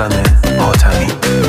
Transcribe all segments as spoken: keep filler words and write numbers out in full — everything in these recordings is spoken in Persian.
حسن حاتمی.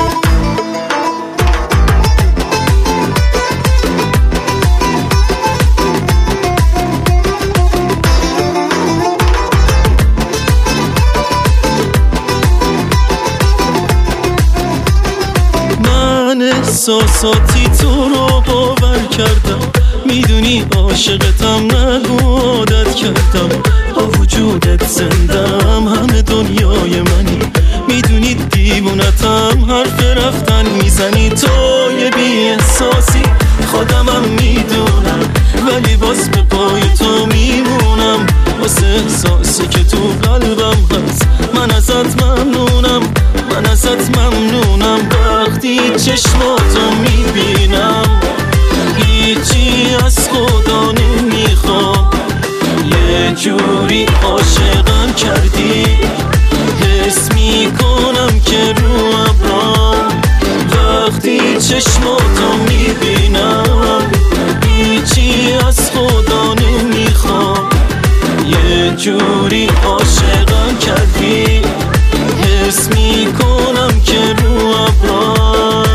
احساساتی تو رو باور کردم، میدونی عاشقتم، نگو عادت کردم، با وجودت زندم، همه دنیای منی، میدونی دیوونتم، حرف رفتن میزنی، تو یه بی احساسی خودمم میدونم، ولی باز به پای تو میمونم، واسه احساسی که تو قلبم هست، من ازت ممنونم، من ازت ممنونم، وقتی چشماتو میبینم هیچی از خدا نمیخوام، یه جوری عاشقم کردی، حس میکنم که رو ابرام، وقتی چشماتو میبینم هیچی از خدا نمیخوام، یه جوری عاشقم کردی، حس میکنم که رو ابرام.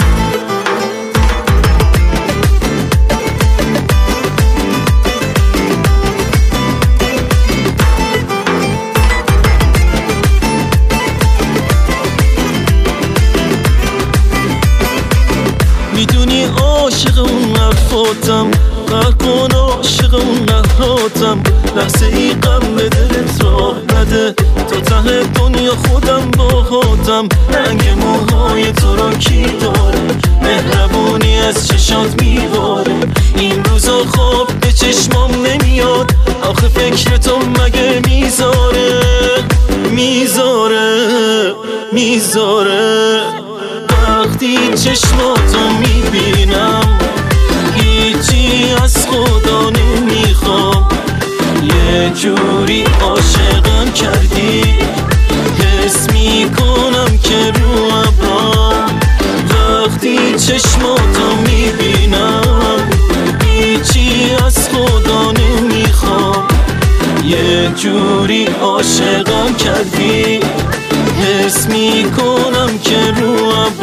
میدونی عاشق اون حرفاتم، نکن عاشق اون نهاتم، لحظه ای غم به دلت راه نده، تا ته دنیا خودم باهاتم، رنگ موهای تو را کی داره، مهربونی از چشات میباره، این روزا خواب به چشمام نمیاد، آخه فکر تو مگه میذاره میذاره میذاره، وقتی چشماتو میبینم هیچی از خدا نمیخوام، یه جوری عاشقم کردی، حس میکنم که رو ابرام، وقتی چشماتو میبینم هیچی از خدا نمیخوام، یه جوری عاشقم کردی، حس میکنم که رو ابرام.